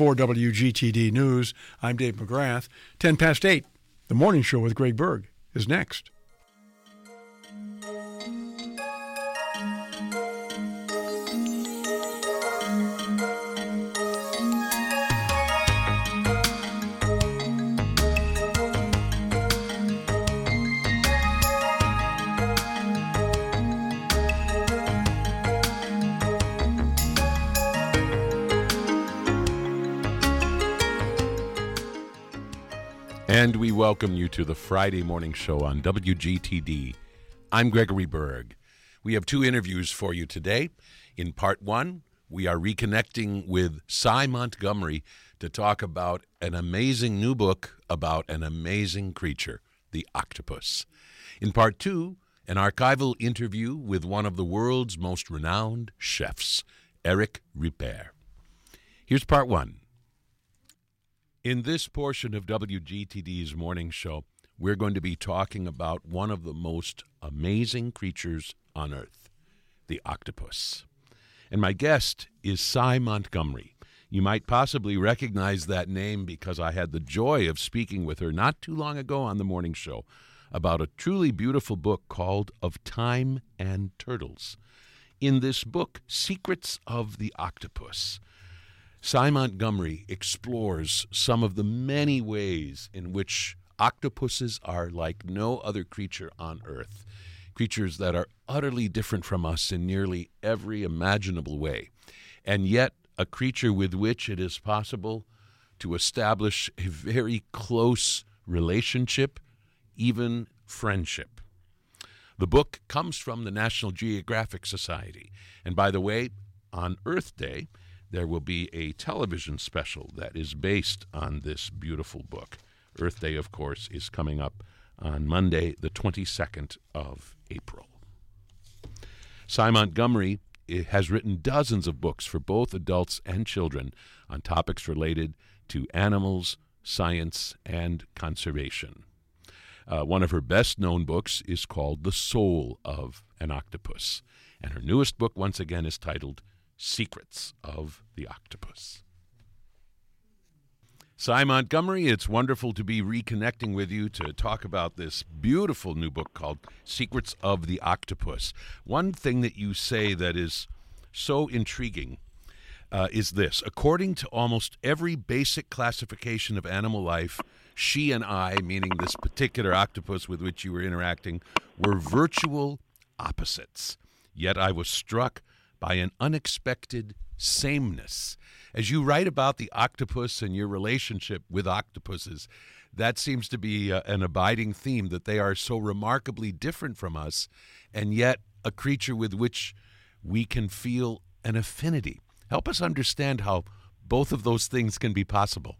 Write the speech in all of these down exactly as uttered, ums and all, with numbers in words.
For W G T D News, I'm Dave McGrath. ten past eight, the morning show with Greg Berg is next. And we welcome you to the Friday morning show on W G T D. I'm Gregory Berg. We have two interviews for you today. In part one, we are reconnecting with Sy Montgomery to talk about an amazing new book about an amazing creature, the octopus. In part two, an archival interview with one of the world's most renowned chefs, Eric Ripert. Here's part one. In this portion of W G T D's morning show, we're going to be talking about one of the most amazing creatures on Earth, the octopus. And my guest is Sy Montgomery. You might possibly recognize that name because I had the joy of speaking with her not too long ago on the morning show about a truly beautiful book called Of Time and Turtles. In this book, Secrets of the Octopus, Sy Montgomery explores some of the many ways in which octopuses are like no other creature on Earth, creatures that are utterly different from us in nearly every imaginable way, and yet a creature with which it is possible to establish a very close relationship, even friendship. The book comes from the National Geographic Society, and by the way, on Earth Day, there will be a television special that is based on this beautiful book. Earth Day, of course, is coming up on Monday, the twenty-second of April. Sy Montgomery has written dozens of books for both adults and children on topics related to animals, science, and conservation. Uh, one of her best-known books is called The Soul of an Octopus, and her newest book, once again, is titled Secrets of the Octopus. Sy Montgomery, it's wonderful to be reconnecting with you to talk about this beautiful new book called Secrets of the Octopus. One thing that you say that is so intriguing uh, is this. According to almost every basic classification of animal life, she and I, meaning this particular octopus with which you were interacting, were virtual opposites. Yet I was struck by an unexpected sameness. As you write about the octopus and your relationship with octopuses, that seems to be uh, an abiding theme, that they are so remarkably different from us, and yet a creature with which we can feel an affinity. Help us understand how both of those things can be possible.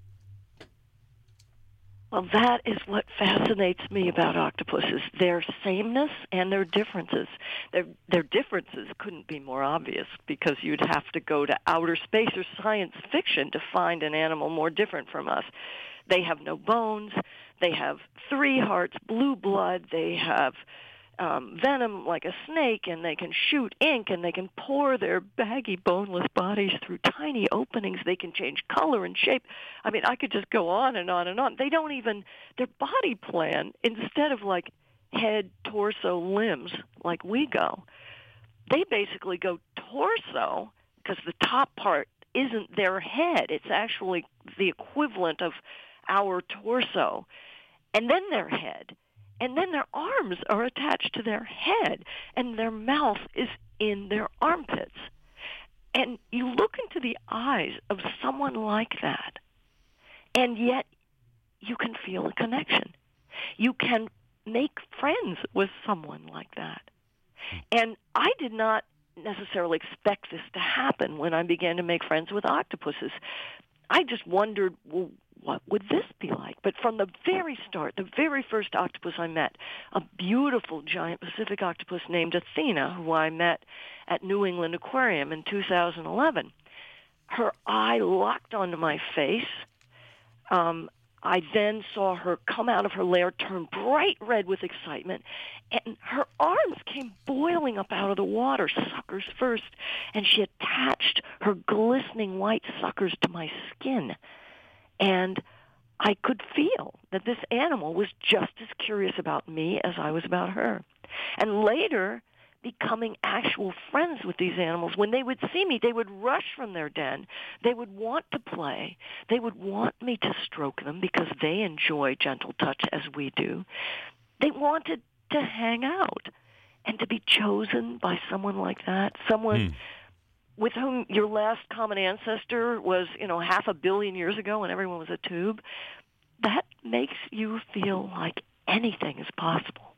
Well, that is what fascinates me about octopuses, their sameness and their differences. Their, their differences couldn't be more obvious because you'd have to go to outer space or science fiction to find an animal more different from us. They have no bones. They have three hearts, blue blood. They have um, venom like a snake, and they can shoot ink, and they can pour their baggy, boneless bodies through tiny openings. They can change color and shape. I mean, I could just go on and on and on. They don't even, their body plan, instead of like head, torso, limbs, like we go, they basically go torso because the top part isn't their head. It's actually the equivalent of our torso. And then their head. And then their arms are attached to their head, and their mouth is in their armpits. And you look into the eyes of someone like that, and yet you can feel a connection. You can make friends with someone like that. And I did not necessarily expect this to happen when I began to make friends with octopuses. I just wondered, well, what would this be like? But from the very start, the very first octopus I met, a beautiful giant Pacific octopus named Athena, who I met at New England Aquarium in two thousand eleven, her eye locked onto my face. Um, I then saw her come out of her lair, turn bright red with excitement, and her arms came boiling up out of the water, suckers first, and she attached her glistening white suckers to my skin. And I could feel that this animal was just as curious about me as I was about her. And later, becoming actual friends with these animals. When they would see me, they would rush from their den. They would want to play. They would want me to stroke them because they enjoy gentle touch as we do. They wanted to hang out. And to be chosen by someone like that, someone mm. with whom your last common ancestor was, you know, half a billion years ago when everyone was a tube, that makes you feel like anything is possible.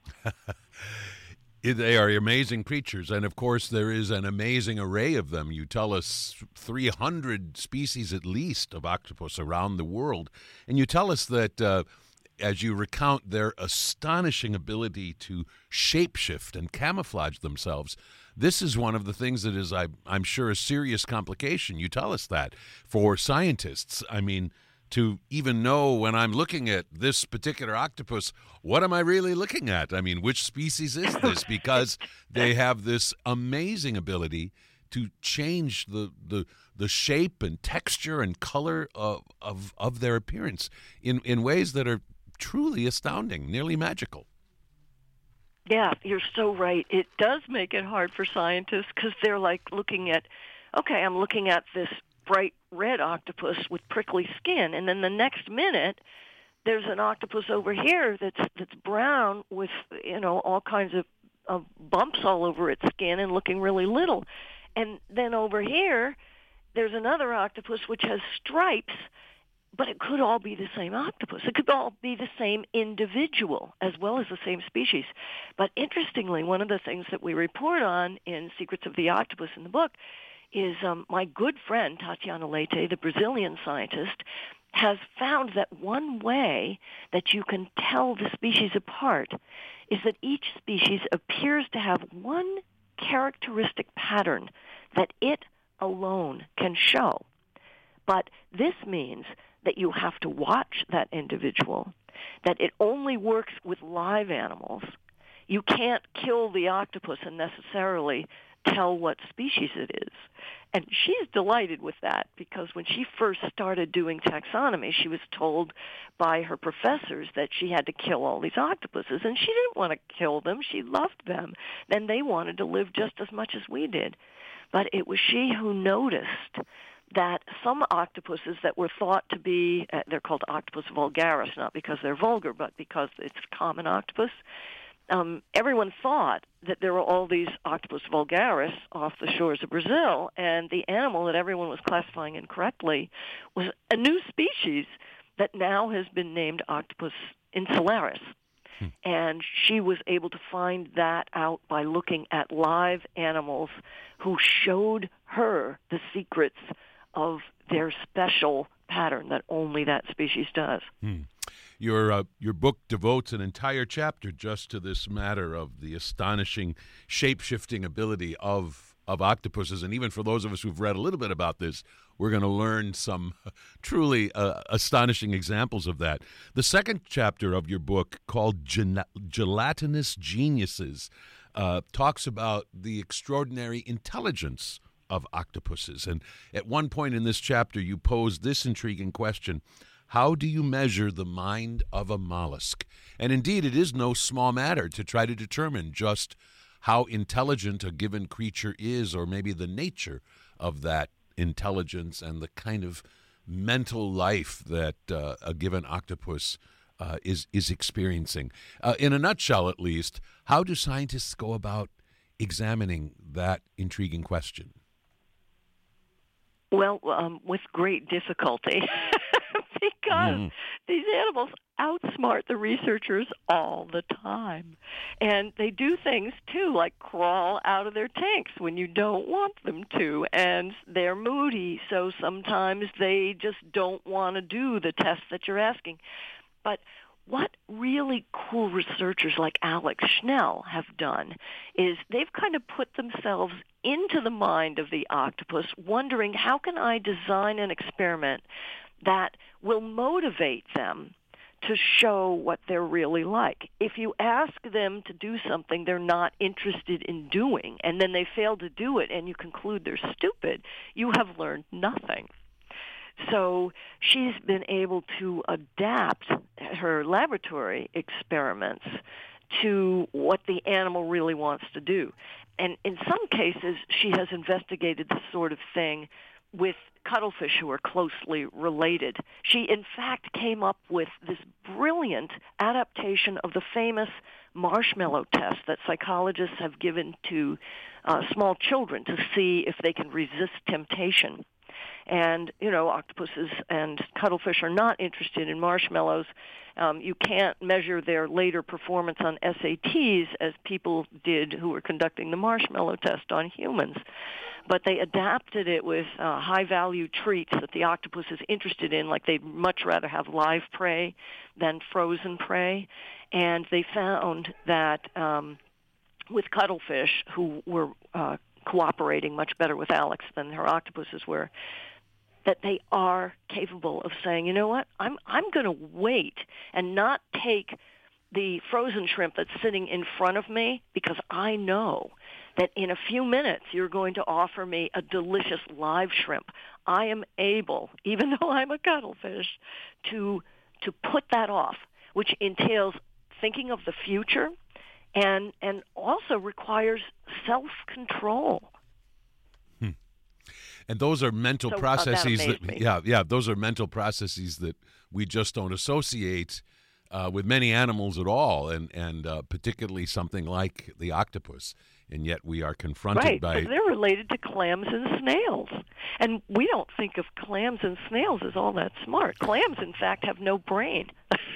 They are amazing creatures, and of course there is an amazing array of them. You tell us three hundred species at least of octopus around the world, and you tell us that uh, as you recount their astonishing ability to shapeshift and camouflage themselves, this is one of the things that is, I, I'm sure, a serious complication. You tell us that for scientists. I mean, to even know when I'm looking at this particular octopus, what am I really looking at? I mean, which species is this? Because they have this amazing ability to change the the, the shape and texture and color of, of, of their appearance in, in ways that are truly astounding, nearly magical. Yeah, you're so right. It does make it hard for scientists because they're like looking at, okay, I'm looking at this bright red octopus with prickly skin, and then the next minute there's an octopus over here that's that's brown with, you know, all kinds of, of bumps all over its skin and looking really little. And then over here there's another octopus which has stripes, but it could all be the same octopus. It could all be the same individual as well as the same species. But interestingly, one of the things that we report on in Secrets of the Octopus in the book is um, my good friend, Tatiana Leite, the Brazilian scientist, has found that one way that you can tell the species apart is that each species appears to have one characteristic pattern that it alone can show. But this means that you have to watch that individual, that it only works with live animals. You can't kill the octopus and necessarily tell what species it is. And she's delighted with that because when she first started doing taxonomy, she was told by her professors that she had to kill all these octopuses, and she didn't want to kill them. She loved them, and they wanted to live just as much as we did. But it was she who noticed that some octopuses that were thought to be, uh, they're called Octopus vulgaris, not because they're vulgar, but because it's common octopus. Um, everyone thought that there were all these Octopus vulgaris off the shores of Brazil, and the animal that everyone was classifying incorrectly was a new species that now has been named Octopus insularis. Hmm. And she was able to find that out by looking at live animals who showed her the secrets of their special pattern that only that species does. Hmm. Your uh, your book devotes an entire chapter just to this matter of the astonishing shape-shifting ability of of octopuses, and even for those of us who've read a little bit about this, we're going to learn some truly uh, astonishing examples of that. The second chapter of your book, called Gel- Gelatinous Geniuses, uh, talks about the extraordinary intelligence of octopuses. And at one point in this chapter, you pose this intriguing question: how do you measure the mind of a mollusk? And indeed, it is no small matter to try to determine just how intelligent a given creature is, or maybe the nature of that intelligence and the kind of mental life that uh, a given octopus uh, is, is experiencing. Uh, in a nutshell, at least, how do scientists go about examining that intriguing question? Well, um, with great difficulty, because mm. these animals outsmart the researchers all the time. And they do things, too, like crawl out of their tanks when you don't want them to. And they're moody, so sometimes they just don't want to do the tests that you're asking. But what really cool researchers like Alex Schnell have done is they've kind of put themselves into the mind of the octopus, wondering, how can I design an experiment that will motivate them to show what they're really like. If you ask them to do something they're not interested in doing, and then they fail to do it, and you conclude they're stupid, you have learned nothing. So she's been able to adapt her laboratory experiments to what the animal really wants to do. And in some cases, she has investigated this sort of thing with cuttlefish who are closely related. She, in fact, came up with this brilliant adaptation of the famous marshmallow test that psychologists have given to uh, small children to see if they can resist temptation. And, you know, octopuses and cuttlefish are not interested in marshmallows. Um, you can't measure their later performance on S A Ts as people did who were conducting the marshmallow test on humans. But they adapted it with uh, high-value treats that the octopus is interested in, like they'd much rather have live prey than frozen prey. And they found that um, with cuttlefish, who were uh, cooperating much better with Alex than her octopuses were, that they are capable of saying, you know what, I'm I'm going to wait and not take the frozen shrimp that's sitting in front of me because I know that in a few minutes you're going to offer me a delicious live shrimp. I am able, even though I'm a cuttlefish, to to put that off, which entails thinking of the future and and also requires self-control. And those are mental so, processes uh, that, that, yeah, yeah, those are mental processes that we just don't associate uh, with many animals at all, and and uh, particularly something like the octopus. And yet we are confronted right, by. Right, they're related to clams and snails, and we don't think of clams and snails as all that smart. Clams, in fact, have no brain.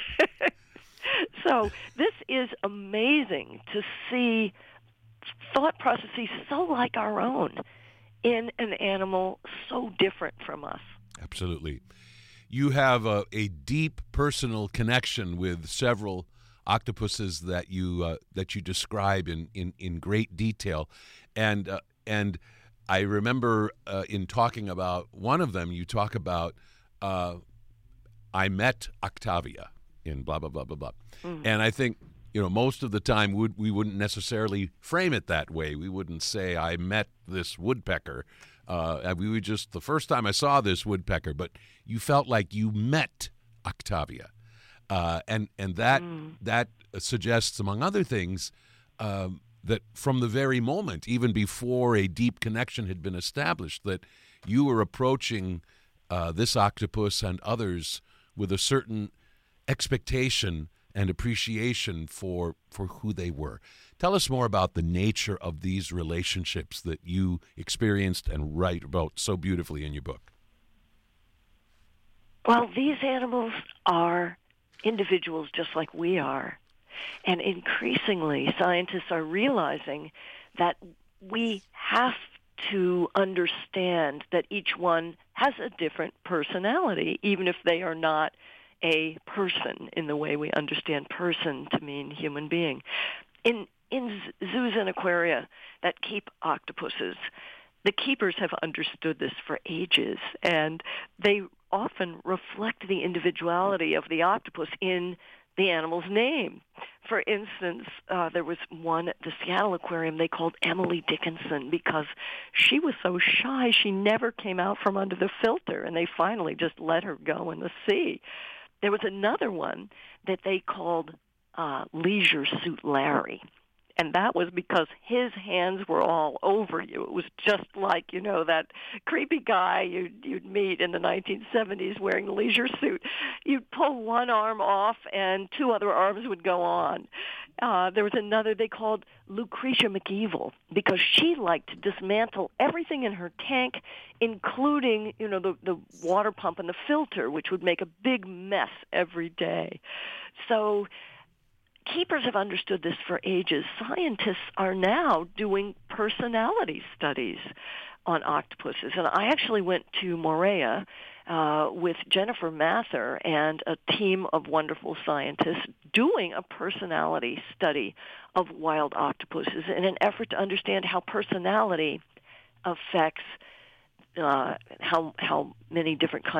So this is amazing to see thought processes so like our own in an animal so different from us. Absolutely. You have a, a deep personal connection with several octopuses that you uh, that you describe in, in, in great detail. And uh, and I remember uh, in talking about one of them, you talk about, uh, I met Octavia in blah, blah, blah, blah, blah. Mm-hmm. And I think, you know, most of the time we, we wouldn't necessarily frame it that way. We wouldn't say, I met this woodpecker. Uh, we would just, the first time I saw this woodpecker, but you felt like you met Octavia. Uh, and and that mm. that suggests, among other things, um, that from the very moment, even before a deep connection had been established, that you were approaching uh, this octopus and others with a certain expectation and appreciation for for who they were. Tell us more about the nature of these relationships that you experienced and write about so beautifully in your book. Well, these animals are individuals just like we are. And increasingly, scientists are realizing that we have to understand that each one has a different personality, even if they are not a person in the way we understand person to mean human being. In in zoos and aquaria that keep octopuses, the keepers have understood this for ages, and they often reflect the individuality of the octopus in the animal's name. For instance, uh, there was one at the Seattle Aquarium they called Emily Dickinson because she was so shy she never came out from under the filter, and they finally just let her go in the sea. There was another one that they called uh, Leisure Suit Larry. And that was because his hands were all over you. It was just like, you know, that creepy guy you'd, you'd meet in the nineteen seventies wearing the leisure suit. You'd pull one arm off and two other arms would go on. Uh, there was another they called Lucretia McEvil because she liked to dismantle everything in her tank, including, you know, the, the water pump and the filter, which would make a big mess every day. So keepers have understood this for ages. Scientists are now doing personality studies on octopuses. And I actually went to Moorea uh, with Jennifer Mather and a team of wonderful scientists doing a personality study of wild octopuses in an effort to understand how personality affects uh, how how many different kinds of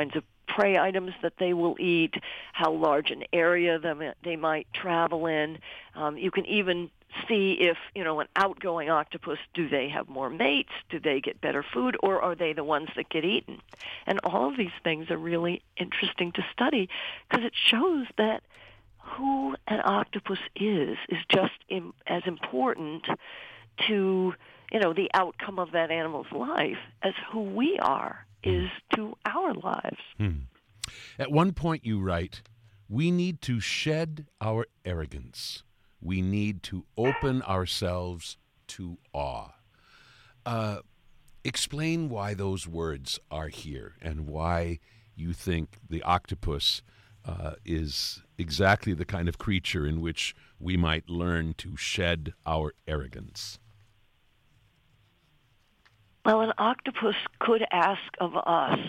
prey items that they will eat, how large an area them- they might travel in. Um, you can even see if, you know, an outgoing octopus, do they have more mates? Do they get better food? Or are they the ones that get eaten? And all of these things are really interesting to study because it shows that who an octopus is is just im- as important to, you know, the outcome of that animal's life as who we are is to our lives. Hmm. At one point you write, we need to shed our arrogance. We need to open ourselves to awe. Uh, explain why those words are here and why you think the octopus uh, is exactly the kind of creature in which we might learn to shed our arrogance. Well, an octopus could ask of us,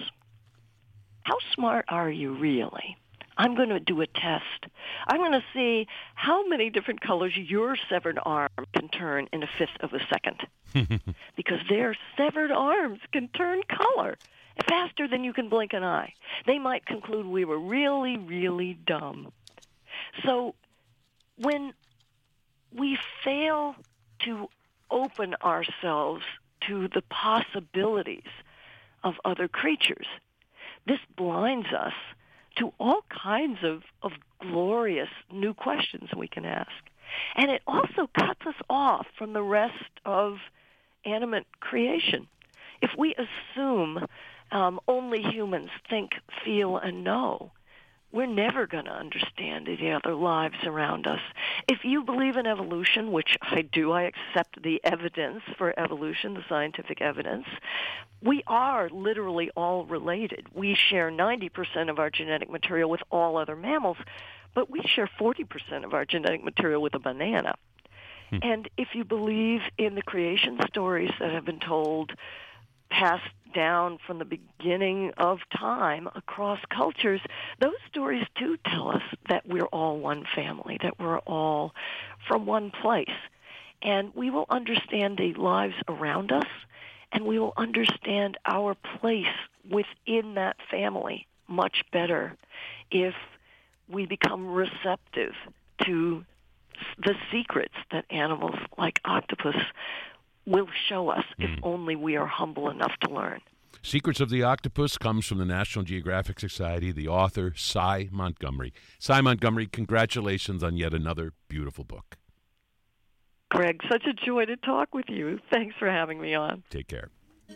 how smart are you really? I'm going to do a test. I'm going to see how many different colors your severed arm can turn in a fifth of a second. Because their severed arms can turn color faster than you can blink an eye. They might conclude we were really, really dumb. So when we fail to open ourselves to the possibilities of other creatures, this blinds us to all kinds of, of glorious new questions we can ask. And it also cuts us off from the rest of animate creation. If we assume um, only humans think, feel, and know, we're never going to understand the other lives around us. If you believe in evolution, which I do, I accept the evidence for evolution, the scientific evidence, we are literally all related. We share ninety percent of our genetic material with all other mammals, but we share forty percent of our genetic material with a banana. Hmm. And if you believe in the creation stories that have been told, passed down from the beginning of time across cultures, those stories too tell us that we're all one family, that we're all from one place. And we will understand the lives around us, and we will understand our place within that family much better if we become receptive to the secrets that animals like octopus will show us if mm. only we are humble enough to learn. Secrets of the Octopus comes from the National Geographic Society, the author, Sy Montgomery. Sy Montgomery, congratulations on yet another beautiful book. Greg, such a joy to talk with you. Thanks for having me on. Take care.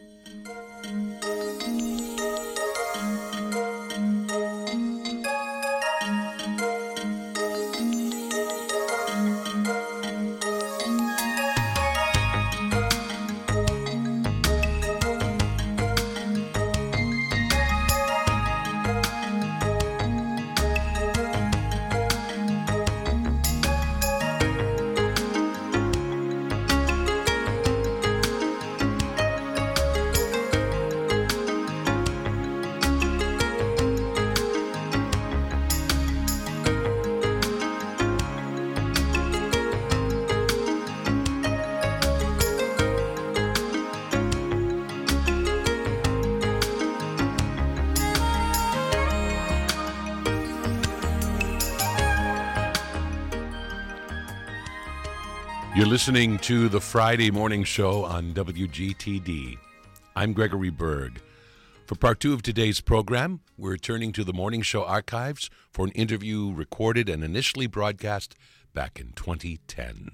You're listening to the Friday Morning Show on W G T D. I'm Gregory Berg. For part two of today's program, we're turning to the Morning Show archives for an interview recorded and initially broadcast back in twenty ten.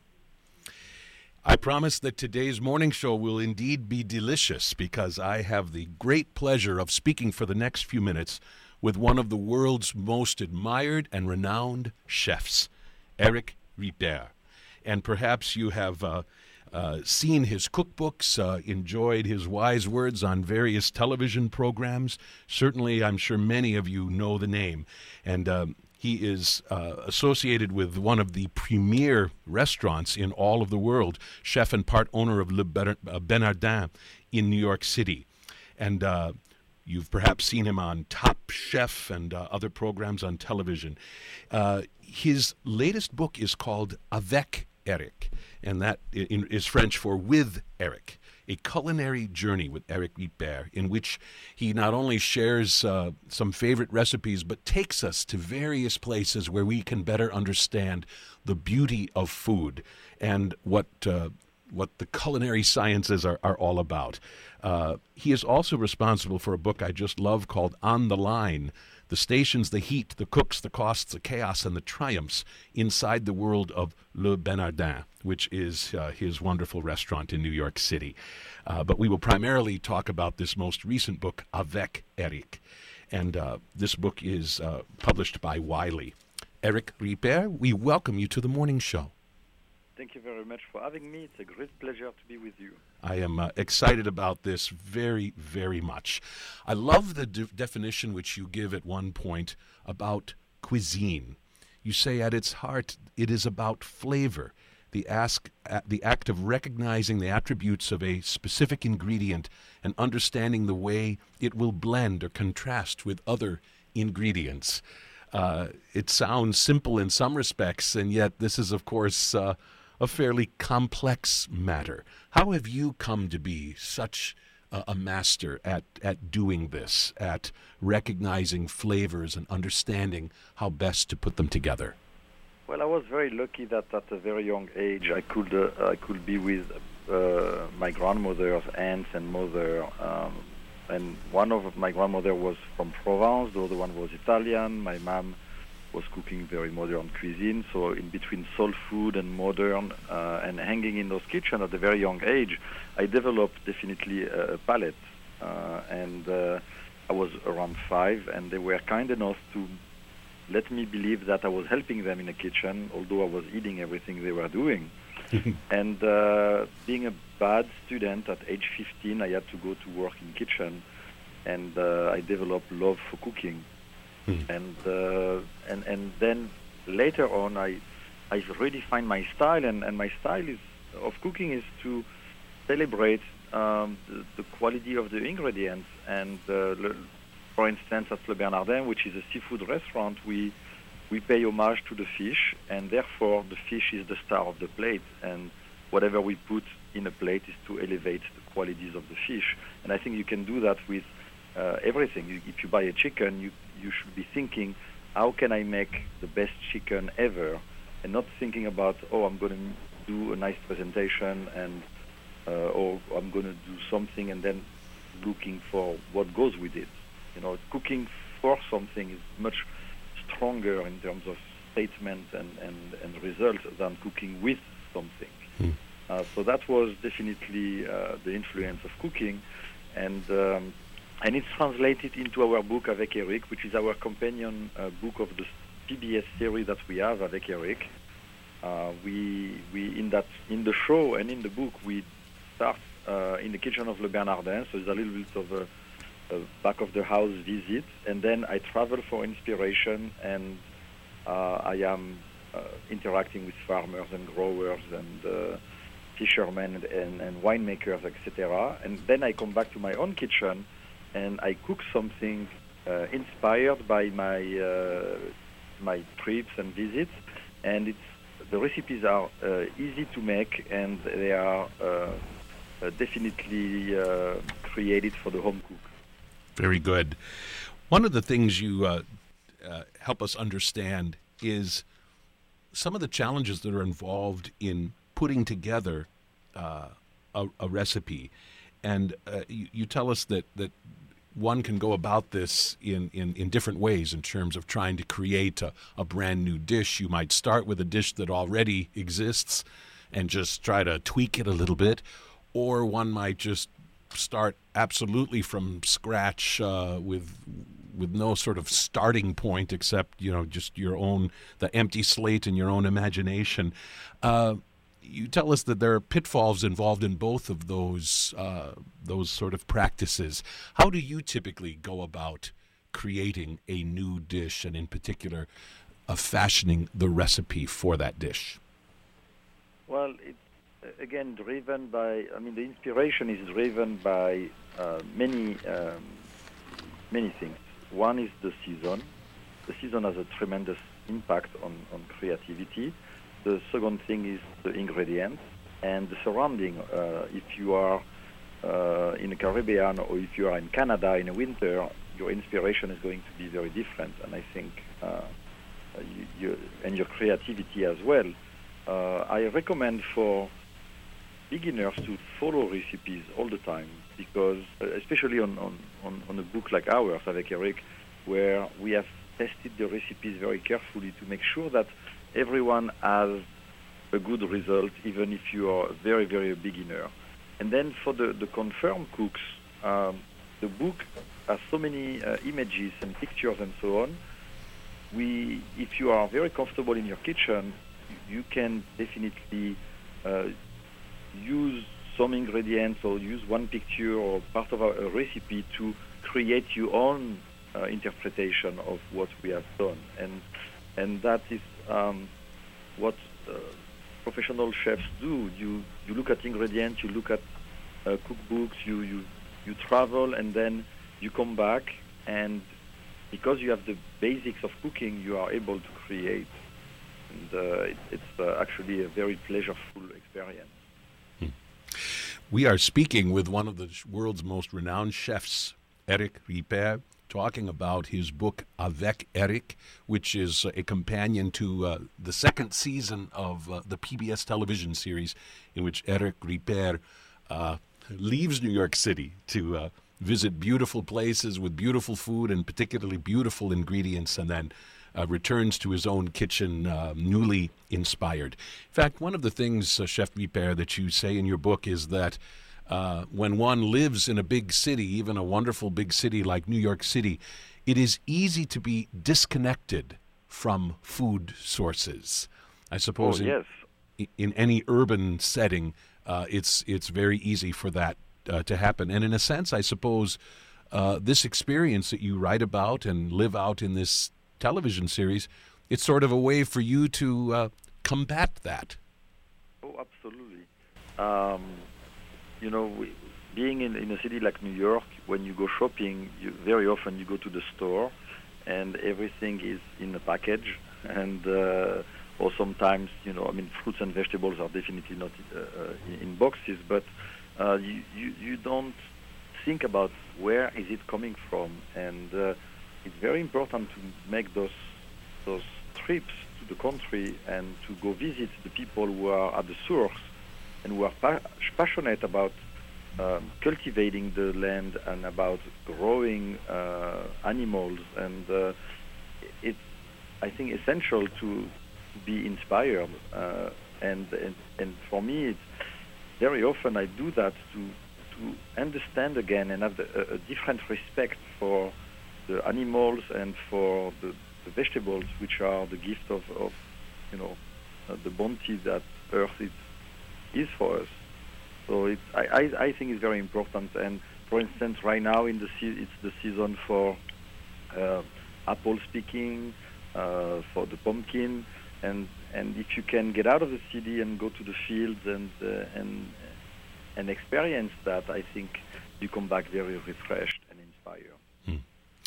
I promise that today's morning show will indeed be delicious because I have the great pleasure of speaking for the next few minutes with one of the world's most admired and renowned chefs, Eric Ripert. And perhaps you have uh, uh, seen his cookbooks, uh, enjoyed his wise words on various television programs. Certainly, I'm sure many of you know the name. And um, he is uh, associated with one of the premier restaurants in all of the world, chef and part owner of Le Bernardin in New York City. And uh, you've perhaps seen him on Top Chef and uh, other programs on television. Uh, his latest book is called Avec Eric, and that is French for with Eric. a culinary journey with Eric Ripert, in which he not only shares uh, some favorite recipes, but takes us to various places where we can better understand the beauty of food and what uh, what the culinary sciences are, are all about. Uh, he is also responsible for a book I just love called On the Line, the stations, the heat, the cooks, the costs, the chaos, and the triumphs inside the world of Le Bernardin, which is uh, his wonderful restaurant in New York City. Uh, but we will primarily talk about this most recent book, Avec Eric. And uh, this book is uh, published by Wiley. Eric Ripert, we welcome you to the morning show. Thank you very much for having me. It's a great pleasure to be with you. I am uh, excited about this very, very much. I love the de- definition which you give at one point about cuisine. You say at its heart, it is about flavor, the, ask, uh, the act of recognizing the attributes of a specific ingredient and understanding the way it will blend or contrast with other ingredients. Uh, it sounds simple in some respects, and yet this is, of course, uh, a fairly complex matter. How have you come to be such a, a master at, at doing this, at recognizing flavors and understanding how best to put them together? Well, I was very lucky that at a very young age I could uh, I could be with uh, my grandmother's aunts and mother. Um, and one of my grandmother was from Provence, the other one was Italian. My mom was cooking very modern cuisine, so in between soul food and modern, uh, and hanging in those kitchens at a very young age, I developed definitely a, a palate. Uh, and uh, I was around five, and they were kind enough to let me believe that I was helping them in the kitchen, although I was eating everything they were doing. And uh, being a bad student at age fifteen, I had to go to work in kitchen, and uh, I developed love for cooking. Mm. And uh, and and then later on, I I really find my style, and, and my style is of cooking is to celebrate um, the, the quality of the ingredients. And uh, le, for instance, at Le Bernardin, which is a seafood restaurant, we we pay homage to the fish, and therefore the fish is the star of the plate, and whatever we put in a plate is to elevate the qualities of the fish. And I think you can do that with uh, everything. You, if you buy a chicken, you you should be thinking, how can I make the best chicken ever, and not thinking about, oh, I'm going to do a nice presentation, and uh, or I'm going to do something, and then looking for what goes with it. You know, cooking for something is much stronger in terms of statement and, and, and result than cooking with something. Mm. Uh, so that was definitely uh, the influence of cooking, and um, and it's translated into our book Avec Eric, which is our companion uh, book of the P B S series that we have, Avec Eric. Uh, we we in that in the show and in the book we start uh, in the kitchen of Le Bernardin, so it's a little bit of a, a back of the house visit, and then I travel for inspiration, and uh, I am uh, interacting with farmers and growers and uh, fishermen and, and, and winemakers, et cetera. And then I come back to my own kitchen, and I cook something uh, inspired by my uh, my trips and visits, and it's the recipes are uh, easy to make, and they are uh, uh, definitely uh, created for the home cook. Very good. One of the things you uh, uh, help us understand is some of the challenges that are involved in putting together uh, a, a recipe. And uh, you, you tell us that, that one can go about this in, in, in different ways in terms of trying to create a, a brand new dish. You might start with a dish that already exists and just try to tweak it a little bit, or one might just start absolutely from scratch uh, with with no sort of starting point except, you know, just your own, the empty slate and your own imagination. Uh, You tell us that there are pitfalls involved in both of those uh, those sort of practices. How do you typically go about creating a new dish, and in particular, uh, fashioning the recipe for that dish? Well, it's again driven by. I mean, the inspiration is driven by uh, many um, many things. One is the season. The season has a tremendous impact on, on creativity. The second thing is the ingredients and the surrounding. Uh, if you are uh, in the Caribbean or if you are in Canada in the winter, your inspiration is going to be very different. And I think, uh, you, you, and your creativity as well. Uh, I recommend for beginners to follow recipes all the time, because uh, especially on, on, on, on a book like ours, avec Eric, where we have tested the recipes very carefully to make sure that everyone has a good result, even if you are very, very a beginner. And then for the, the confirmed cooks, um, the book has so many uh, images and pictures and so on. We, if you are very comfortable in your kitchen, you can definitely uh, use some ingredients or use one picture or part of a, a recipe to create your own uh, interpretation of what we have done. And and that is um, what uh, professional chefs do. You you look at ingredients, you look at uh, cookbooks, you, you, you travel, and then you come back, and because you have the basics of cooking, you are able to create. And uh, it, it's uh, actually a very pleasureful experience. Hmm. We are speaking with one of the world's most renowned chefs, Eric Ripert, talking about his book Avec Eric, which is a companion to uh, the second season of uh, the P B S television series, in which Eric Ripert uh, leaves New York City to uh, visit beautiful places with beautiful food and particularly beautiful ingredients, and then uh, returns to his own kitchen uh, newly inspired. In fact, one of the things, uh, Chef Ripert, that you say in your book is that uh, when one lives in a big city, even a wonderful big city like New York City, it is easy to be disconnected from food sources. I suppose oh, in, yes. in any urban setting, uh, it's it's very easy for that uh, to happen. And in a sense, I suppose uh, this experience that you write about and live out in this television series, it's sort of a way for you to uh, combat that. Oh, absolutely. Um, you know, we, being in, in a city like New York, when you go shopping, you, very often you go to the store and everything is in a package, and uh, or sometimes, you know, I mean, fruits and vegetables are definitely not uh, uh, in boxes, but uh, you, you, you don't think about where is it coming from, and uh, it's very important to make those those trips to the country and to go visit the people who are at the source and who are pa- passionate about um, cultivating the land and about growing uh, animals. And uh, it's, I think, essential to be inspired. Uh, and, and and for me, it's very often I do that to to understand again and have the, a, a different respect for the animals and for the, the vegetables, which are the gift of, of you know, uh, the bounty that Earth is, is for us. So it's, I, I, I think it's very important. And for instance, right now in the se- it's the season for uh, apple picking, uh, for the pumpkin, and and if you can get out of the city and go to the fields and uh, and and experience that, I think you come back very refreshed and inspired. Hmm.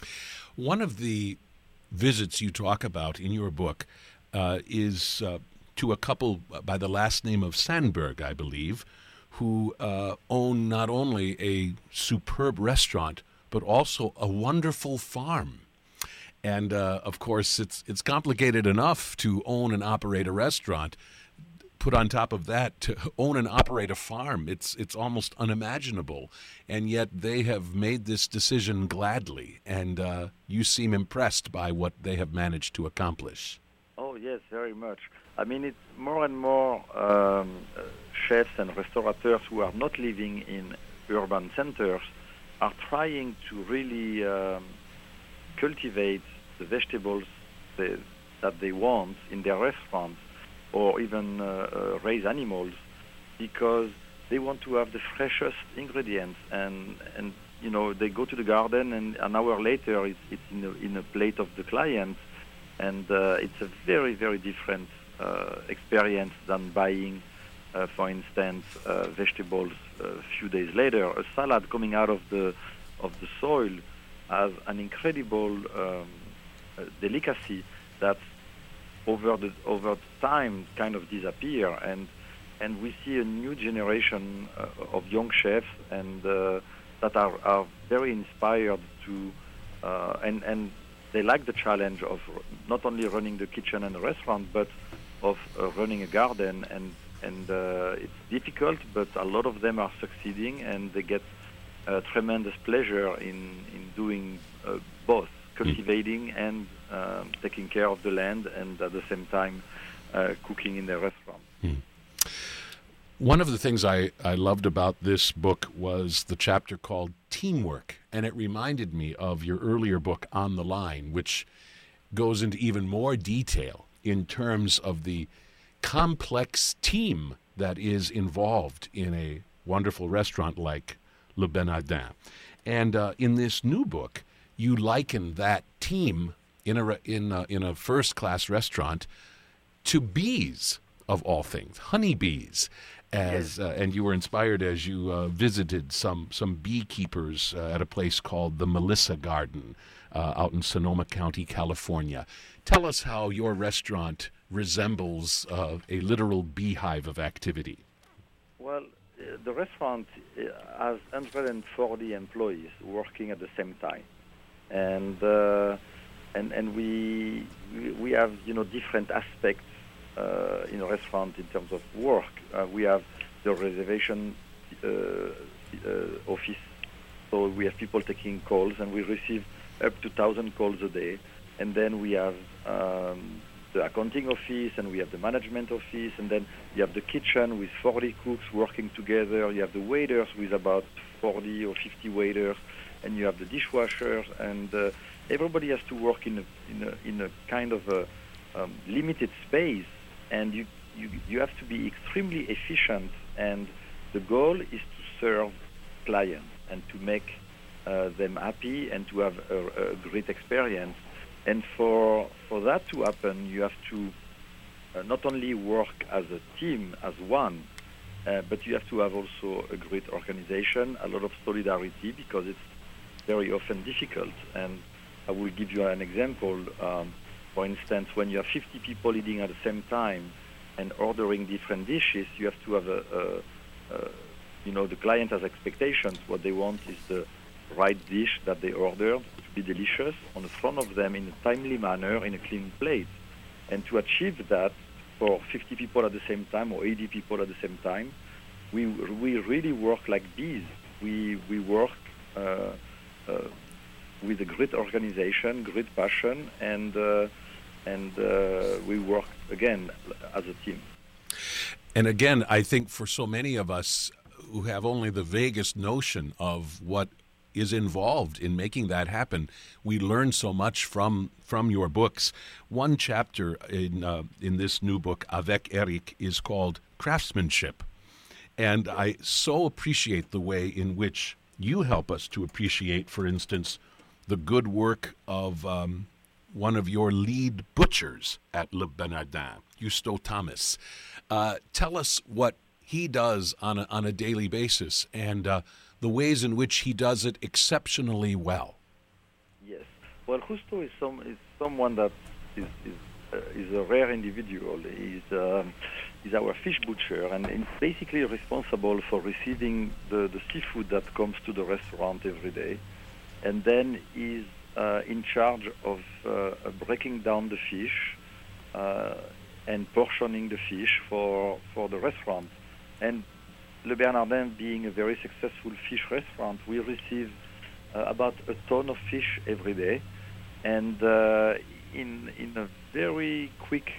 One of the visits you talk about in your book uh, is uh, to a couple by the last name of Sandberg, I believe, who uh, own not only a superb restaurant, but also a wonderful farm. And, uh, of course, it's it's complicated enough to own and operate a restaurant. Put on top of that, to own and operate a farm, it's it's almost unimaginable. And yet they have made this decision gladly, and uh, you seem impressed by what they have managed to accomplish. Oh, yes, very much. I mean, it's more and more um, uh, chefs and restaurateurs who are not living in urban centers are trying to really um, cultivate the vegetables they, that they want in their restaurants, or even uh, uh, raise animals, because they want to have the freshest ingredients. And, and you know, they go to the garden, and an hour later it's, it's in, a, in a plate of the client. And uh, it's a very, very different uh, experience than buying, uh, for instance, uh, vegetables a few days later. A salad coming out of the of the soil has an incredible um, uh, delicacy that over the over time kind of disappear. And and we see a new generation uh, of young chefs and uh, that are, are very inspired to uh, and and they like the challenge of not only running the kitchen and the restaurant, but of uh, running a garden. And and uh, it's difficult, but a lot of them are succeeding, and they get uh, tremendous pleasure in in doing uh, both, cultivating and uh, taking care of the land, and at the same time uh, cooking in their restaurant. Hmm. One of the things I, I loved about this book was the chapter called Teamwork, and it reminded me of your earlier book, On the Line, which goes into even more detail in terms of the complex team that is involved in a wonderful restaurant like Le Bernardin. And uh, in this new book, you liken that team in a, re- in a, in a first-class restaurant to bees, of all things, honeybees. As uh, and you were inspired as you uh, visited some some beekeepers uh, at a place called the Melissa Garden uh, out in Sonoma County, California. Tell us how your restaurant resembles uh, a literal beehive of activity. Well, uh, the restaurant has one hundred forty employees working at the same time, and uh, and and we we have you know different aspects. Uh, in a restaurant in terms of work. Uh, we have the reservation uh, uh, office, so we have people taking calls, and we receive up to one thousand calls a day. And then we have um, the accounting office, and we have the management office, and then you have the kitchen with forty cooks working together. You have the waiters with about forty or fifty waiters, and you have the dishwashers, and uh, everybody has to work in a, in a, in a kind of a um, limited space. And you, you you have to be extremely efficient, and the goal is to serve clients and to make uh, them happy and to have a, a great experience. And for for that to happen, you have to uh, not only work as a team, as one, uh, but you have to have also a great organization, a lot of solidarity, because it's very often difficult. And I will give you an example. Um, For instance, when you have fifty people eating at the same time and ordering different dishes, you have to have a, a, a, you know, the client has expectations. What they want is the right dish that they ordered to be delicious on the front of them in a timely manner, in a clean plate. And to achieve that for fifty people at the same time or eighty people at the same time, we we really work like bees. We we work. Uh, uh, with a great organization, great passion, and uh, and uh, we work, again, as a team. And again, I think for so many of us who have only the vaguest notion of what is involved in making that happen, we learn so much from from your books. One chapter in uh, in this new book, Avec Eric, is called Craftsmanship. And I so appreciate the way in which you help us to appreciate, for instance, the good work of um, one of your lead butchers at Le Bernardin, Justo Thomas. Uh, tell us what he does on a, on a daily basis and uh, the ways in which he does it exceptionally well. Yes. Well, Justo is, some, is someone that is, is, uh, is a rare individual. He's, um, he's our fish butcher, and he's basically responsible for receiving the, the seafood that comes to the restaurant every day. And then he's uh, in charge of uh, breaking down the fish uh, and portioning the fish for for the restaurant. And Le Bernardin, being a very successful fish restaurant, we receive uh, about a ton of fish every day, and uh, in in a very quick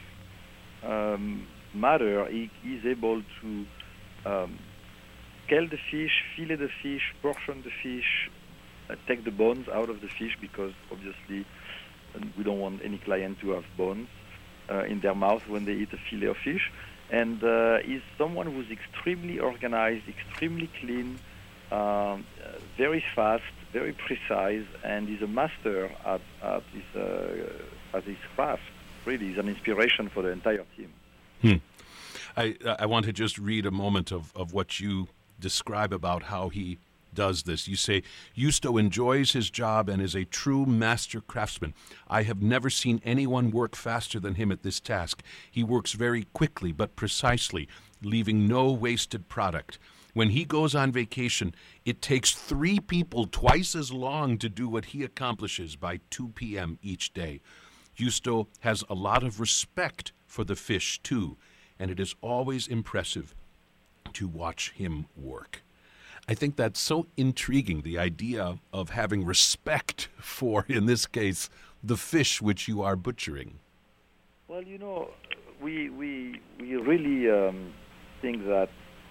um, manner, he is able to um, scale the fish, fillet the fish, portion the fish. Uh, take the bones out of the fish, because obviously uh, we don't want any client to have bones uh, in their mouth when they eat a fillet of fish. And uh, he's someone who's extremely organized, extremely clean, um, uh, very fast, very precise, and he's a master at, at, his, uh, at his craft. Really, he's an inspiration for the entire team. Hmm. I, I want to just read a moment of, of what you describe about how he does this. You say, Justo enjoys his job and is a true master craftsman. I have never seen anyone work faster than him at this task. He works very quickly but precisely, leaving no wasted product. When he goes on vacation, it takes three people twice as long to do what he accomplishes by two p.m. each day. Justo has a lot of respect for the fish, too, and it is always impressive to watch him work. I think that's so intriguing, the idea of having respect for, in this case, the fish which you are butchering. Well, you know, we we we really um, think that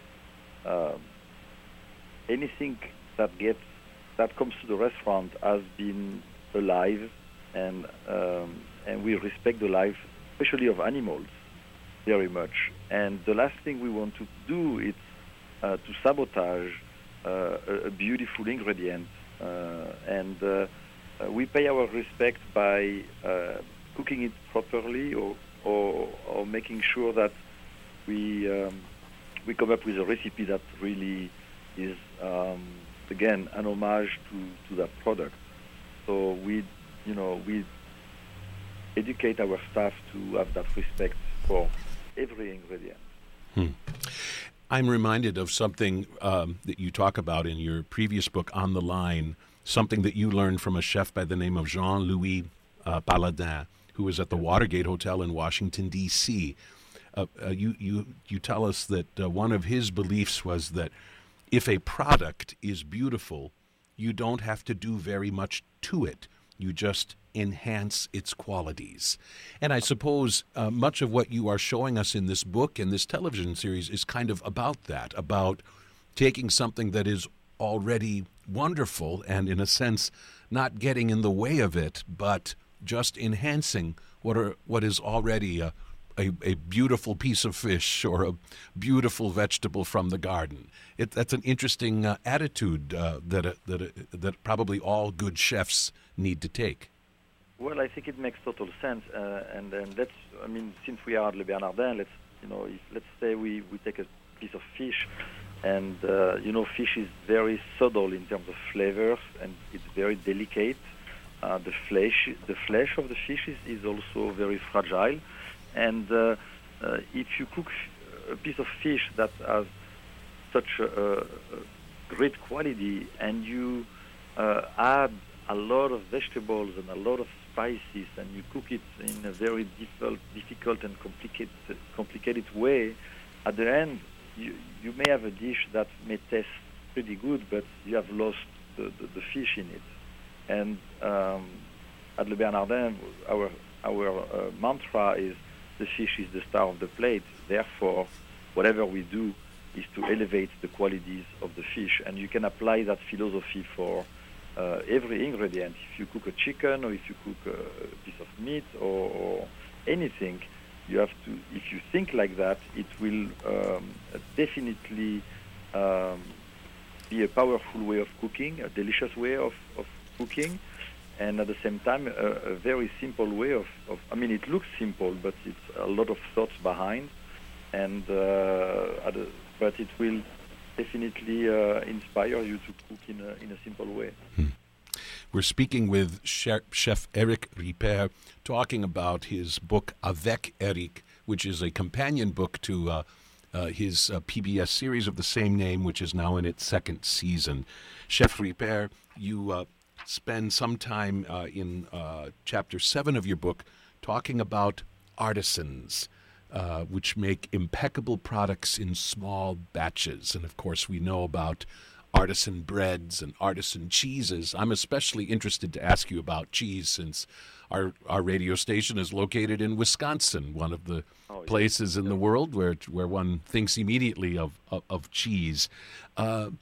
uh, anything that gets that comes to the restaurant has been alive, and um, and we respect the life, especially of animals, very much. And the last thing we want to do is uh, to sabotage uh, a, a beautiful ingredient, uh, and uh, uh, we pay our respect by uh, cooking it properly, or, or or making sure that we um, we come up with a recipe that really is um, again an homage to, to that product. So we, you know, we educate our staff to have that respect for every ingredient. Hmm. I'm reminded of something um, that you talk about in your previous book, On the Line, something that you learned from a chef by the name of Jean-Louis uh, Paladin, who was at the Watergate Hotel in Washington, D C Uh, uh, you, you, you tell us that uh, one of his beliefs was that if a product is beautiful, you don't have to do very much to it. You just enhance its qualities. And I suppose uh, much of what you are showing us in this book and this television series is kind of about that, about taking something that is already wonderful and, in a sense, not getting in the way of it, but just enhancing what are what is already a, a, a beautiful piece of fish or a beautiful vegetable from the garden. It, that's an interesting uh, attitude uh, that, uh, that, uh, that probably all good chefs need to take. Well, I think it makes total sense, uh, and and let's. I mean, since we are at Le Bernardin, let's you know, if, let's say we, we take a piece of fish, and uh, you know, fish is very subtle in terms of flavors, and it's very delicate. Uh, the flesh, the flesh of the fish is, is also very fragile, and uh, uh, if you cook a piece of fish that has such a, a great quality, and you uh, add a lot of vegetables and a lot of spices, and you cook it in a very difficult, difficult and complicated, complicated way, at the end, you, you may have a dish that may taste pretty good, but you have lost the, the, the fish in it. And um, at Le Bernardin, our our uh, mantra is the fish is the star of the plate. Therefore, whatever we do is to elevate the qualities of the fish, and you can apply that philosophy for Uh, every ingredient. If you cook a chicken, or if you cook a piece of meat, or, or anything, you have to. If you think like that, it will um, definitely um, be a powerful way of cooking, a delicious way of, of cooking, and at the same time, a, a very simple way of, of. I mean, it looks simple, but it's a lot of thoughts behind, and uh, at a, but it will definitely uh, inspire you to cook in a, in a simple way. Hmm. We're speaking with Chef, Chef Eric Ripert, talking about his book Avec Eric, which is a companion book to uh, uh, his uh, P B S series of the same name, which is now in its second season. Chef Ripert, you uh, spend some time uh, in uh, chapter seven of your book talking about artisans, Uh, which make impeccable products in small batches. And, of course, we know about artisan breads and artisan cheeses. I'm especially interested to ask you about cheese, since our our radio station is located in Wisconsin, one of the oh, yeah. places in yeah. the world where where one thinks immediately of, of, of cheese. Uh,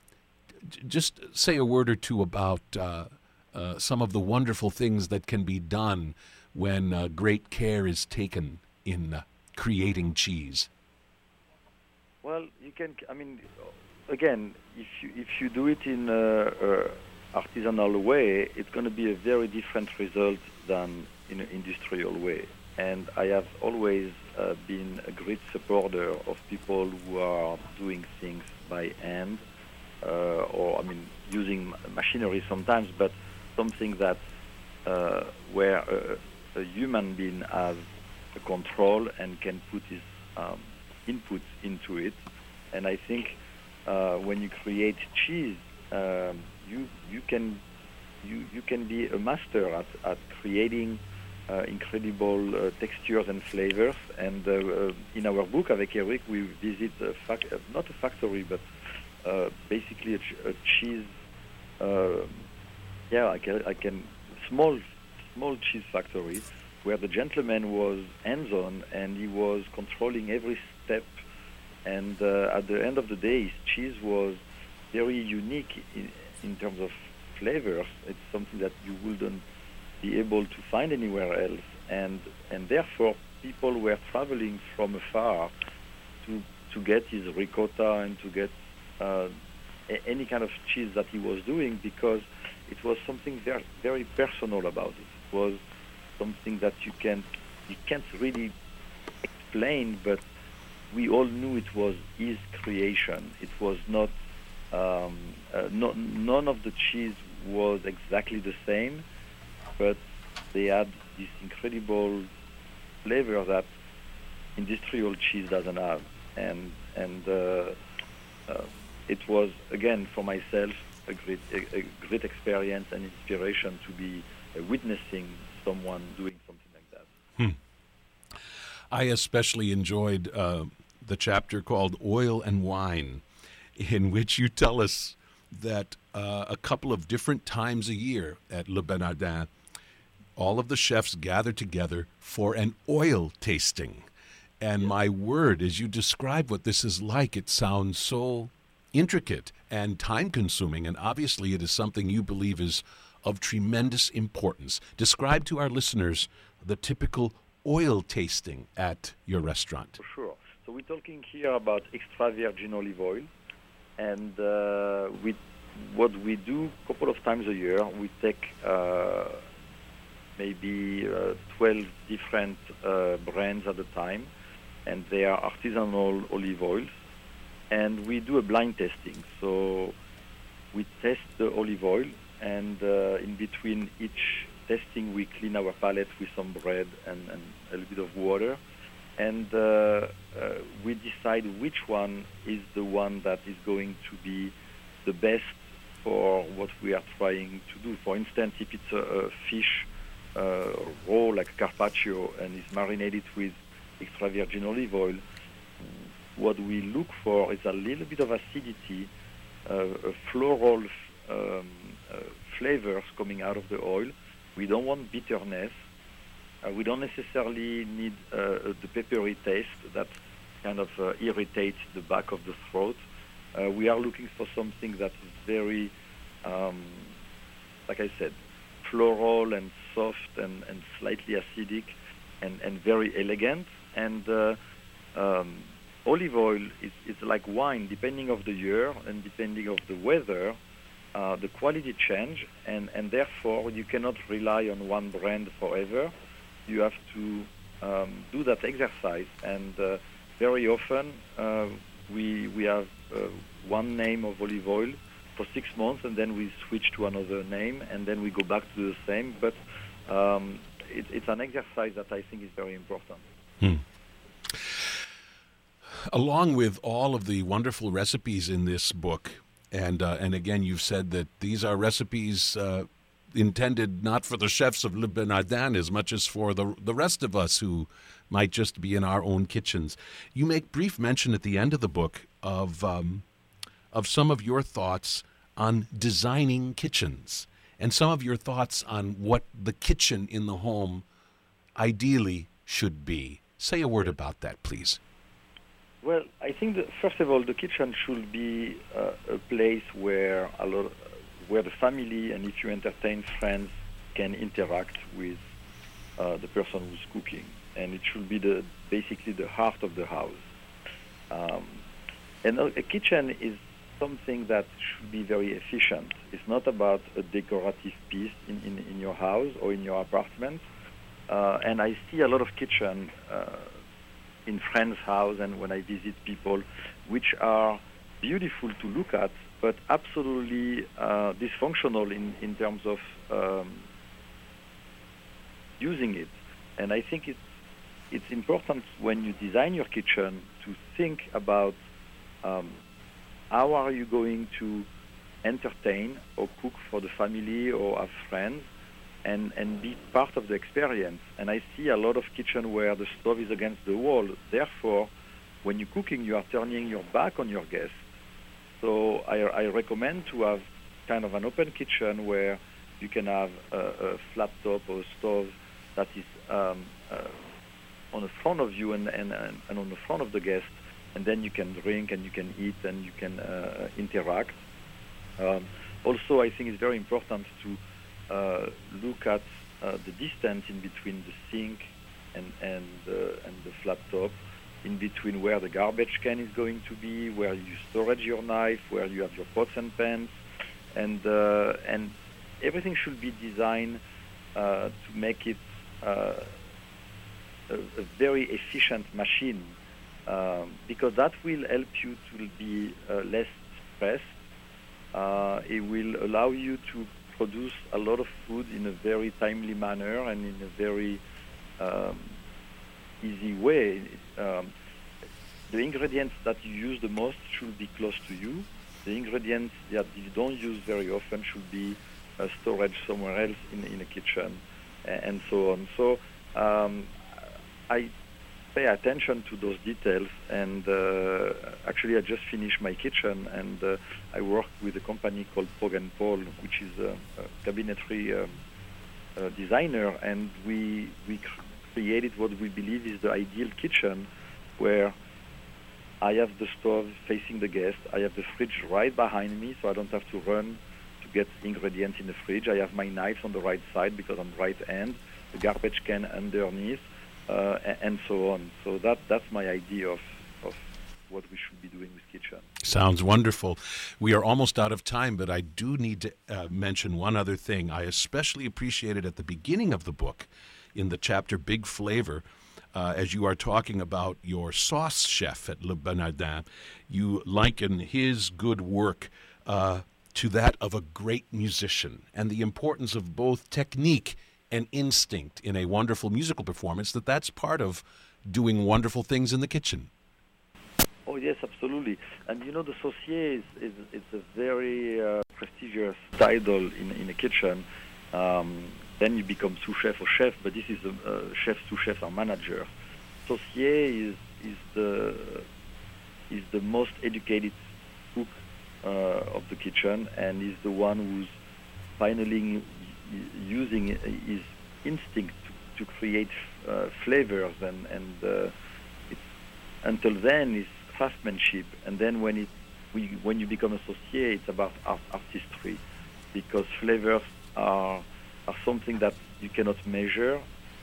just say a word or two about uh, uh, some of the wonderful things that can be done when uh, great care is taken in uh, creating cheese. Well, you can. I mean, again, if you if you do it in a, a artisanal way, it's going to be a very different result than in an industrial way. And I have always uh, been a great supporter of people who are doing things by hand, uh, or I mean, using machinery sometimes, but something that uh, where a, a human being has a control and can put his um, input into it. And I think uh, when you create cheese, um, you you can you you can be a master at at creating uh, incredible uh, textures and flavors. And uh, uh, in our book avec Eric, we visit a fac- uh, not a factory, but uh, basically a, ch- a cheese. Uh, yeah, I can I can small small cheese factory where the gentleman was hands-on and he was controlling every step. And uh, at the end of the day, his cheese was very unique in, in terms of flavors. It's something that you wouldn't be able to find anywhere else. And and therefore, people were traveling from afar to to get his ricotta and to get uh, a, any kind of cheese that he was doing, because it was something very very personal about it. It was something that you can't you can't really explain, but we all knew it was his creation. It was not, um, uh, no, none of the cheese was exactly the same, but they had this incredible flavor that industrial cheese doesn't have. And and uh, uh, it was, again, for myself, a great, a, a great experience and inspiration to be uh, witnessing someone doing something like that. Hmm. I especially enjoyed uh, the chapter called Oil and Wine, in which you tell us that uh, a couple of different times a year at Le Bernardin, all of the chefs gather together for an oil tasting. And my word, as you describe what this is like, it sounds so intricate and time-consuming, and obviously it is something you believe is of tremendous importance. Describe to our listeners the typical oil tasting at your restaurant. For sure. So we're talking here about extra virgin olive oil, and uh, we, what we do a couple of times a year, we take uh, maybe uh, twelve different uh, brands at a time, and they are artisanal olive oils, and we do a blind testing. So we test the olive oil, and uh, in between each testing, we clean our palate with some bread and, and a little bit of water, and uh, uh, we decide which one is the one that is going to be the best for what we are trying to do. For instance, if it's a, a fish uh, raw like carpaccio and is marinated with extra virgin olive oil, what we look for is a little bit of acidity, uh, a floral um, uh, flavors coming out of the oil. We don't want bitterness. Uh, we don't necessarily need uh, the peppery taste that kind of uh, irritates the back of the throat. Uh, we are looking for something that is very, um, like I said, floral and soft and, and slightly acidic and, and very elegant. And uh, um, olive oil is, is like wine, depending of the year and depending of the weather. Uh, the quality change, and, and therefore you cannot rely on one brand forever. You have to um, do that exercise, and uh, very often uh, we we have uh, one name of olive oil for six months, and then we switch to another name, and then we go back to the same. But um, it, it's an exercise that I think is very important. Hmm. Along with all of the wonderful recipes in this book, And uh, and again, you've said that these are recipes uh, intended not for the chefs of Le Bernardin as much as for the the rest of us who might just be in our own kitchens. You make brief mention at the end of the book of um, of some of your thoughts on designing kitchens and some of your thoughts on what the kitchen in the home ideally should be. Say a word about that, please. Well, I think that first of all, the kitchen should be uh, a place where a lot, where the family and if you entertain friends can interact with uh, the person who's cooking, and it should be the basically the heart of the house. Um, and a, a kitchen is something that should be very efficient. It's not about a decorative piece in, in, in your house or in your apartment. Uh, and I see a lot of kitchen. Uh, in friends' house and when I visit people, which are beautiful to look at, but absolutely uh, dysfunctional in, in terms of um, using it. And I think it's it's important when you design your kitchen to think about um, how are you going to entertain or cook for the family or have friends, and, and be part of the experience. And I see a lot of kitchen where the stove is against the wall. Therefore, when you're cooking, you are turning your back on your guests. So I, I recommend to have kind of an open kitchen where you can have a, a flat top or a stove that is um, uh, on the front of you and, and, and on the front of the guest, and then you can drink and you can eat and you can uh, interact. Um, also, I think it's very important to uh, look at uh, the distance in between the sink and and, uh, and the flat top, in between where the garbage can is going to be, where you storage your knife, where you have your pots and pans, and uh, and everything should be designed uh, to make it uh, a, a very efficient machine, um, because that will help you to be uh, less stressed. Uh, it will allow you to produce a lot of food in a very timely manner and in a very um, easy way. Um, the ingredients that you use the most should be close to you. The ingredients that you don't use very often should be uh, stored somewhere else in, in a kitchen, and, and so on. So um, I pay attention to those details, and uh, actually I just finished my kitchen, and uh, I work with a company called Pog and Paul, which is a, a cabinetry um, uh, designer, and we we cr- created what we believe is the ideal kitchen, where I have the stove facing the guest, I have the fridge right behind me, so I don't have to run to get ingredients in the fridge. I have my knives on the right side because I'm right hand, the garbage can underneath, uh, and so on. So that that's my idea of, of what we should be doing with kitchen. Sounds wonderful. We are almost out of time, but I do need to uh, mention one other thing. I especially appreciated at the beginning of the book, in the chapter Big Flavor, uh, as you are talking about your sauce chef at Le Bernardin, you liken his good work uh, to that of a great musician, and the importance of both technique and instinct in a wonderful musical performance, that that's part of doing wonderful things in the kitchen. Oh, yes, absolutely. And, you know, the saucier is, is it's a very uh, prestigious title in, in a kitchen. Um, then you become sous-chef or chef, but this is a uh, chef, sous-chef, or manager. Saucier is is the is the most educated cook uh, of the kitchen, and is the one who's finally using his instinct to, to create uh, flavors, and and uh, it's, until then it's craftsmanship, and then when it we, when you become a saucier, it's about art, artistry, because flavors are are something that you cannot measure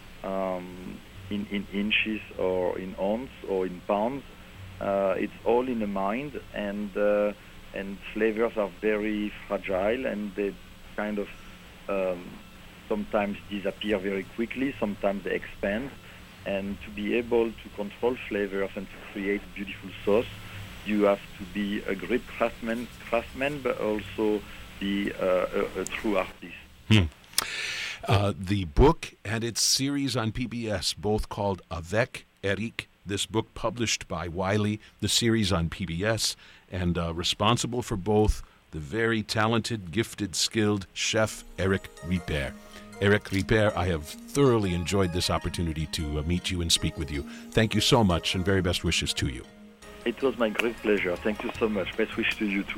um, in, in inches or in ounce or in pounds. Uh, it's all in the mind, and uh, and flavors are very fragile, and they kind of um, sometimes disappear very quickly, sometimes they expand. And to be able to control flavors and to create beautiful sauce, you have to be a great craftsman, craftsman but also be uh, a, a true artist. Hmm. Uh, the book and its series on P B S, both called Avec Eric, this book published by Wiley, the series on P B S, and uh, responsible for both the very talented, gifted, skilled chef Eric Ripert. Eric Ripert, I have thoroughly enjoyed this opportunity to uh, meet you and speak with you. Thank you so much, and very best wishes to you. It was my great pleasure. Thank you so much. Best wishes to you too.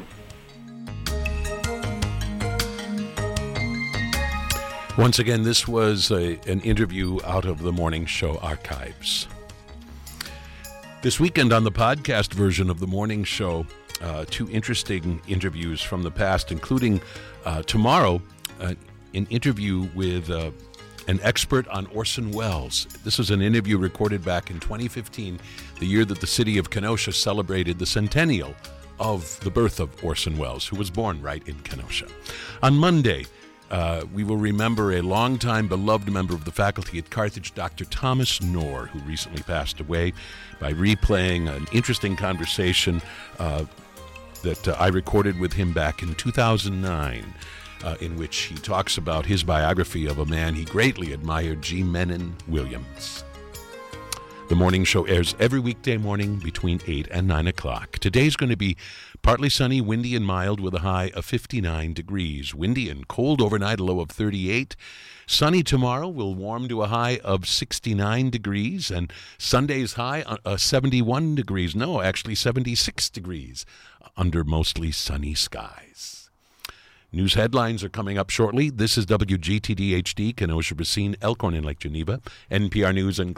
Once again, this was a, an interview out of the Morning Show archives. This weekend on the podcast version of the Morning Show, uh, two interesting interviews from the past, including uh, tomorrow, uh, an interview with uh, an expert on Orson Welles. This was an interview recorded back in twenty fifteen, the year that the city of Kenosha celebrated the centennial of the birth of Orson Welles, who was born right in Kenosha. On Monday, uh, we will remember a longtime beloved member of the faculty at Carthage, Doctor Thomas Knorr, who recently passed away, by replaying an interesting conversation uh, that uh, I recorded with him back in two thousand nine, uh, in which he talks about his biography of a man he greatly admired, G. Menon Williams. The morning show airs every weekday morning between eight and nine o'clock. Today's going to be partly sunny, windy, and mild with a high of fifty-nine degrees. Windy and cold overnight, a low of thirty-eight. Sunny tomorrow will warm to a high of sixty-nine degrees, and Sunday's high uh, seventy-one degrees. No, actually seventy-six degrees under mostly sunny skies. News headlines are coming up shortly. This is W G T D H D, Kenosha, Racine, Elkhorn, and Lake Geneva. N P R News and